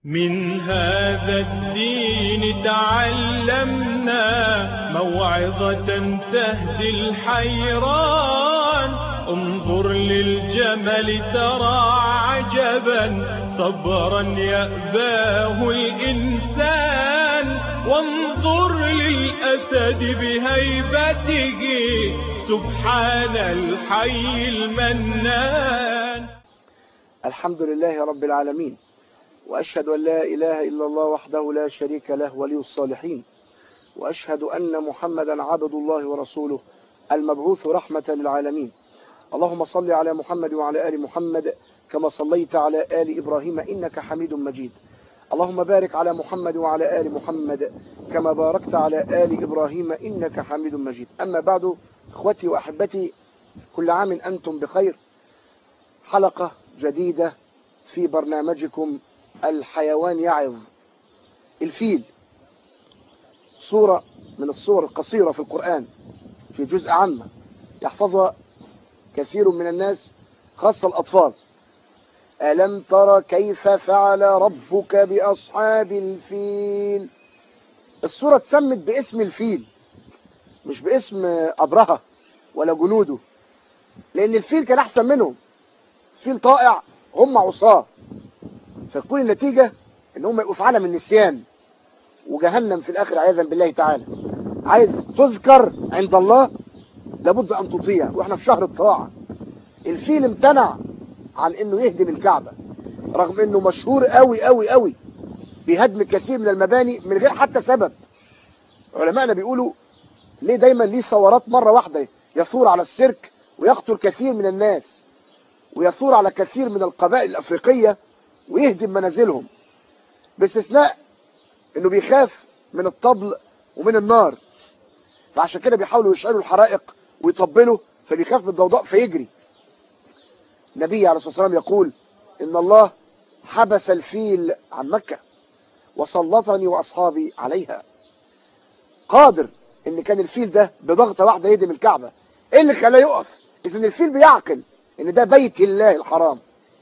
من هذا الدين تعلمنا موعظة تهدي الحيران. انظر للجمل ترى عجبا صبرا يأباه الإنسان، وانظر للأسد بهيبته سبحان الحي المنان. الحمد لله رب العالمين، وأشهد أن لا إله إلا الله وحده لا شريك له ولي الصالحين، وأشهد أن محمدا عبد الله ورسوله المبعوث رحمة للعالمين. اللهم صل على محمد وعلى آل محمد كما صليت على آل إبراهيم إنك حميد مجيد. اللهم بارك على محمد وعلى آل محمد كما باركت على آل إبراهيم إنك حميد مجيد. أما بعد، إخوتي وأحبتي، كل عام أنتم بخير. حلقة جديدة في برنامجكم الحيوان يعظ. الفيل صورة من الصور القصيرة في القرآن، في جزء عامة يحفظها كثير من الناس خاصة الأطفال. ألم تر كيف فعل ربك بأصحاب الفيل؟ الصورة اتسمت باسم الفيل، مش باسم أبرهة ولا جنوده، لأن الفيل كان أحسن منهم. فيل طائع، هم عصاه، فتكون النتيجة ان هم يبقوا في عالم النسيان وجهنم في الاخر عياذا بالله تعالى. عايز تذكر عند الله لابد ان تطيع، واحنا في شهر الطاعة. الفيل امتنع عن انه يهدم الكعبة رغم انه مشهور قوي قوي قوي بهدم كثير من المباني من غير حتى سبب. علماءنا بيقولوا ليه دايما ليه ثورات مرة واحدة، يثور على السيرك ويقتل كثير من الناس، ويثور على كثير من القبائل الافريقية ويهدم منازلهم، باستثناء انه بيخاف من الطبل ومن النار، فعشان كده بيحاولوا يشعلوا الحرائق ويطبلوا، فبيخاف من الضوضاء فيجري. النبي عليه الصلاة والسلام يقول ان الله حبس الفيل عن مكة وسلطني واصحابي عليها. قادر ان كان الفيل ده بضغطة واحدة يهدم الكعبة. ايه اللي خلاه يقف؟ اذن الفيل بيعقل ان ده بيت الله الحرام.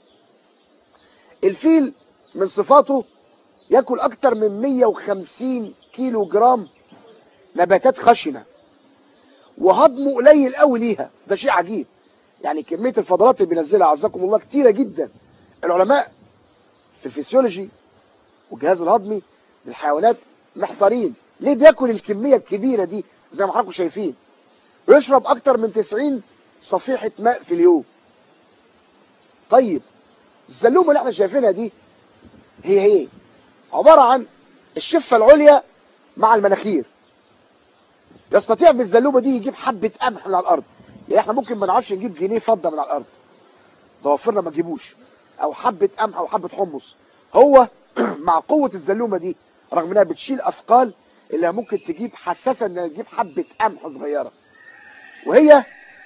الفيل من صفاته يأكل أكتر من 150 كيلو جرام نباتات خشنة، وهضمه قليل قوي ليها. ده شيء عجيب، يعني كمية الفضلات اللي بينزلها عزكم الله كتيرة جدا. العلماء في الفسيولوجي والجهاز الهضمي للحيوانات محتارين ليه بياكل الكمية الكبيرة دي زي ما حضراتكم شايفين، ويشرب أكتر من 90 صفيحة ماء في اليوم. طيب الزلومة اللي احنا شايفينها دي هي عبارة عن الشفة العليا مع المناخير. يستطيع بالزلومة دي يجيب حبة قمح من على الأرض. يعني احنا ممكن ما نعرفش نجيب جنيه فضة من على الأرض، ضوافرنا ما تجيبوش، أو حبة قمح أو حبة حمص. هو مع قوة الزلومة دي رغم انها بتشيل أثقال اللي ممكن تجيب حساسة انها تجيب حبة قمح صغيرة. وهي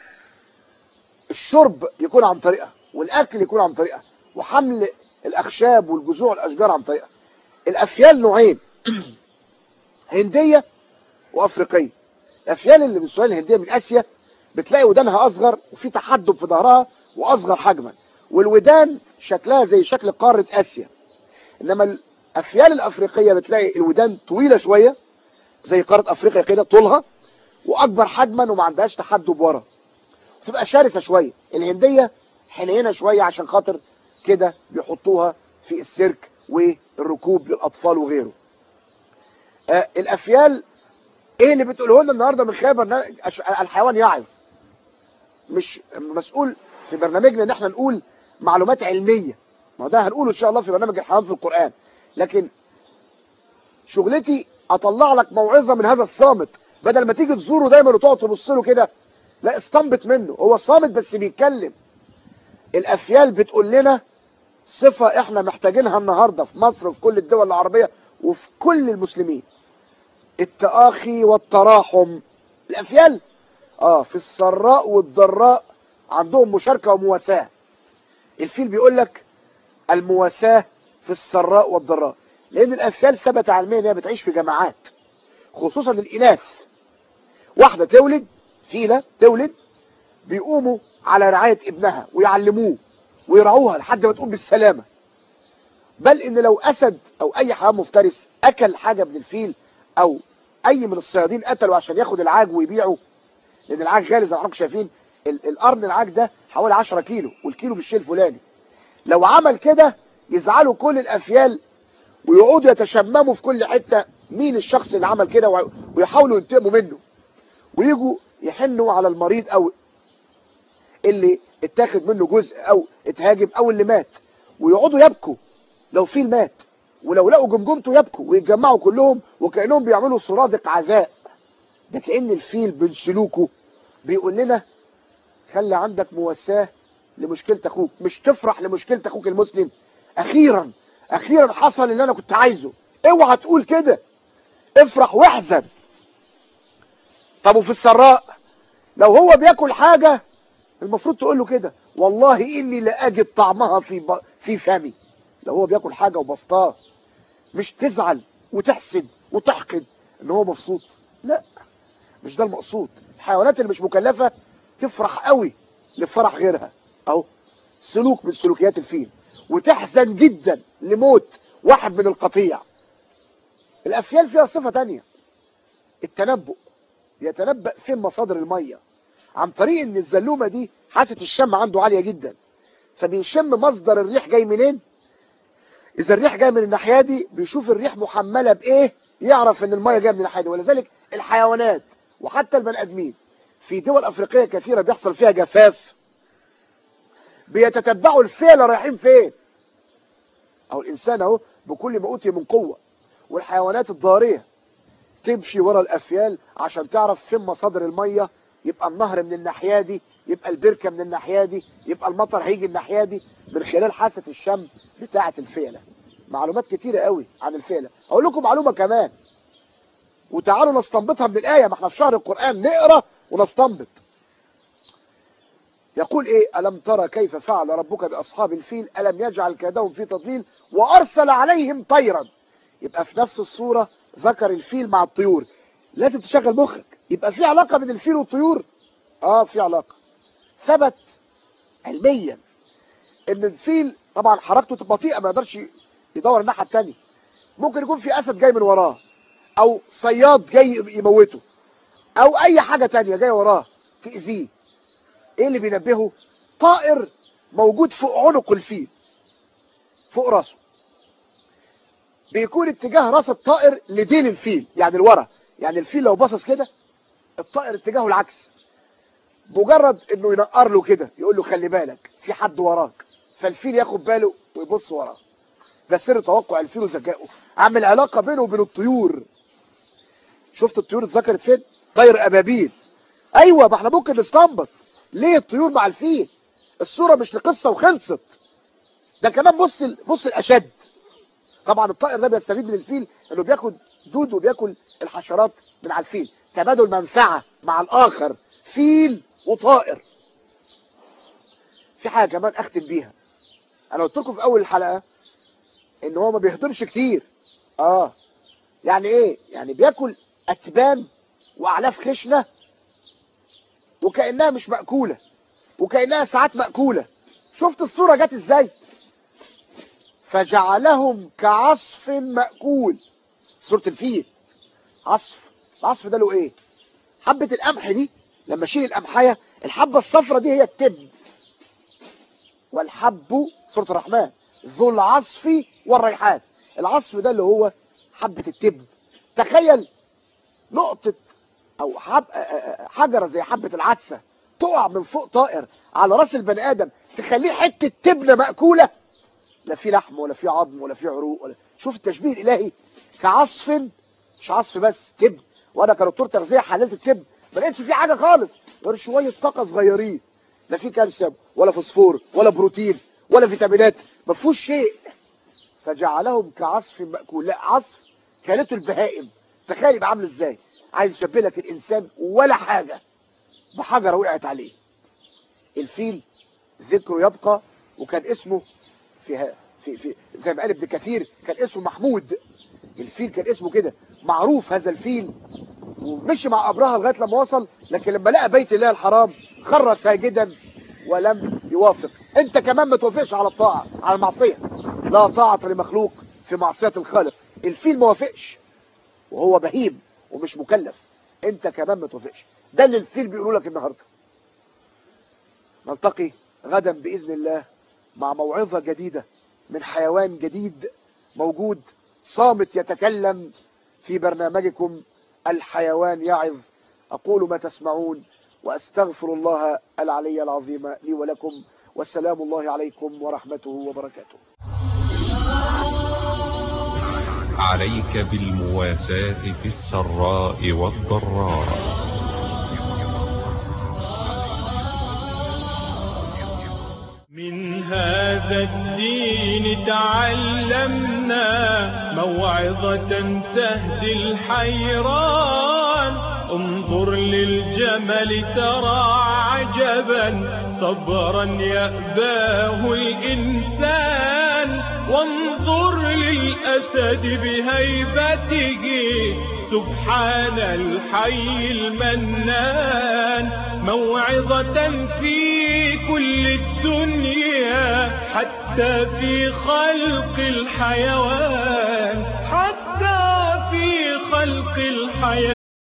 الشرب يكون عن طريقها، والأكل يكون عن طريقها، وحمل الأخشاب والجذوع والأشجار عن طريقها. الأفيال نوعين، هندية وأفريقية. الأفيال اللي من السؤال الهندية من آسيا بتلاقي ودانها أصغر وفي تحدب في ظهرها وأصغر حجما، والودان شكلها زي شكل قارة آسيا. إنما الأفيال الأفريقية بتلاقي الودان طويلة شوية زي قارة أفريقيا كده طولها، وأكبر حجما وما عندهاش تحدب ورا، تبقى شرسة شوية. الهندية حنينة شوية عشان خاطر كده بيحطوها في السيرك والركوب للأطفال وغيره. الأفيال ايه اللي بتقوله لنا النهارده من خلال برنامج الحيوان يعظ؟ مش مسؤول في برنامجنا ان احنا نقول معلومات علميه، ما ده هنقوله ان شاء الله في برنامج الحيوان في القرآن، لكن شغلتي اطلع لك موعظه من هذا الصامت، بدل ما تيجي تزوره دايما وتقعد تبص له كده. لا، استنبط منه، هو صامت بس بيتكلم. الافيال بتقول لنا صفه احنا محتاجينها النهارده في مصر وفي كل الدول العربيه وفي كل المسلمين: التآخي والتراحم. الأفيال في السراء والضراء عندهم مشاركة ومواساة. الفيل بيقول لك المواساة في السراء والضراء، لأن الأفيال ثبت علميا انها بتعيش في جماعات، خصوصا الإناث. واحدة تولد، فيلة تولد، بيقوموا على رعاية ابنها ويعلموه ويرعوها لحد ما تقوم بالسلامة. بل ان لو اسد او اي حيوان مفترس اكل حاجة من الفيل، او اي من الصيادين قتلوا عشان ياخد العاج ويبيعه، لان العاج غالي زي ما حضراتكم شايفين، القرن العاج ده حوالي 10 كيلو، والكيلو بالشيء الفلاني. لو عمل كده يزعلوا كل الافيال ويقعدوا يتشمموا في كل حتة مين الشخص اللي عمل كده، ويحاولوا ينتقموا منه، ويجوا يحنوا على المريض او اللي اتاخد منه جزء او اتهاجم او اللي مات، ويقعدوا يبكوا لو فيل مات، ولو لقوا جمجمته يبكوا ويتجمعوا كلهم وكأنهم بيعملوا سرادق عزاء. ده كأن الفيل من سلوكه بيقول لنا خلي عندك مواساة لمشكلة اخوك، مش تفرح لمشكلة اخوك المسلم. اخيرا حصل اللي انا كنت عايزه، اوعى تقول كده، افرح واحزن. طب وفي السراء لو هو بياكل حاجة المفروض تقول له كده والله اني لا اجد طعمها في فمي. لو هو بياكل حاجة وبسطاه، مش تزعل وتحسد وتحقد ان هو مبسوط، لا، مش ده المقصود. الحيوانات اللي مش مكلفة تفرح قوي لفرح غيرها، اهو سلوك من سلوكيات الفيل، وتحزن جدا لموت واحد من القطيع. الافيال فيها صفة تانية، التنبؤ، يتنبأ فين مصادر المية، عن طريق ان الزلومة دي حاسة الشم عنده عالية جدا، فبيشم مصدر الريح جاي منين. اذا الريح جاي من الناحية دي بيشوف الريح محملة بايه، يعرف ان المية جاية من الناحية دي. ولذلك الحيوانات وحتى البني ادمين في دول افريقية كثيرة بيحصل فيها جفاف، بيتتبعوا الفيل رايحين فين. او الانسان اهو بكل ما اوتي من قوة، والحيوانات الضارية تمشي ورا الافيال عشان تعرف فين مصادر المية. يبقى النهر من الناحية دي، يبقى البركة من الناحية دي، يبقى المطر هيجي الناحية دي، من خلال حاسة الشم بتاعة الفيلة. معلومات كتيرة قوي عن الفيلة. اقول لكم معلومة كمان وتعالوا نستنبطها من الآية، ما احنا في شهر القرآن نقرأ ونستنبط. يقول ايه؟ ألم ترى كيف فعل ربك بأصحاب الفيل ألم يجعل كيدهم في تضليل وأرسل عليهم طيرا. يبقى في نفس الصورة ذكر الفيل مع الطيور. لازم تشغل مخك، يبقى في علاقة بين الفيل والطيور. في علاقة، ثبت علميا ان الفيل طبعا حركته بطيئة، ما يقدرش يدور الناحية التانية. ممكن يكون في اسد جاي من وراه، او صياد جاي يموته، او اي حاجة تانية جاي وراه تأذيه. ايه اللي بينبهه؟ طائر موجود فوق عنق الفيل، فوق راسه، بيكون اتجاه راس الطائر لديل الفيل، يعني الورا. يعني الفيل لو باصص كده، الطائر اتجاهه العكس. مجرد انه ينقر له كده يقول له خلي بالك في حد وراك، فالفيل ياخد باله ويبص وراه. ده سر توقع الفيل وذكائه. عامل علاقة بينه وبين الطيور. شفت الطيور اتذكرت فين؟ طير ابابيل. ايوه، ما احنا ممكن نستنبط ليه الطيور مع الفيل. الصورة مش لقصة وخلصت، ده كمان بص الاشد. طبعا الطائر ده بيستفيد من الفيل انه بياخد دود وبياكل الحشرات من على الفيل، تبادل منفعة مع الاخر، فيل وطائر. في حاجة كمان اختم بيها. انا قلت لكم في اول الحلقة ان هو ما بيهضمش كتير. يعني ايه؟ يعني بياكل اتبان واعلاف خشنة وكأنها مش مأكولة، وكأنها ساعات مأكولة. شفت الصورة جت ازاي؟ فجعلهم كعصف مأكول. صورة الفيل عصف. العصف ده له ايه؟ حبة القمح دي، لما اشيل القمحية، الحبة الصفرة دي هي التبن. والحب سورة الرحمن ذو العصف والريحان. العصف ده اللي هو حبة التبن. تخيل نقطة او حجرة زي حبة العدسة تقع من فوق طائر على راس البني ادم، تخليه حتة تبنة مأكولة، لا في لحم ولا في عظم ولا في عروق ولا. شوف التشبيه الالهي، كعصف، مش عصف بس، تبن. وانا كدكتور تغذية حللت التبن، ما لقيتش فيه حاجة خالص غير شوية طاقة صغيرين، لا في كالسيوم ولا فوسفور ولا بروتين ولا فيتامينات، ما فيهوش شيء. فجعلهم كعصف مأكول. لا، عصف كانته البهائم. تخيل يبقى عامل ازاي. عايز يشبه لك الانسان ولا حاجة، بحجرة وقعت عليه. الفيل ذكره يبقى، وكان اسمه في زي ما قال ابن كثير كان اسمه محمود. الفيل كان اسمه كده، معروف هذا الفيل. ومشي مع أبرهة لغاية لما وصل، لكن لما لقى بيت الله الحرام خر ساجدا ولم يوافق. انت كمان ما توافقش على الطاعة، على المعصية. لا طاعة لمخلوق في معصية الخالق. الفيل ما وافقش وهو بهيم ومش مكلف، انت كمان ما توافقش. ده اللي الفيل بيقولوا لك النهارده. نلتقي غدا بإذن الله مع موعظة جديدة من حيوان جديد موجود صامت يتكلم في برنامجكم الحيوان يعظ. أقول ما تسمعون وأستغفر الله العلي العظيم لي ولكم، والسلام الله عليكم ورحمته وبركاته. عليك بالمواساة في السراء والضراء. من هذا الدين تعلمنا موعظة تهدي الحيران. انظر للجمل ترى عجبا صبرا يأباه الإنسان، وانظر للأسد بهيبته سبحان الحي المنان. موعظة في كل الدنيا حتى في خلق الحيوان، حتى في خلق الحيوان.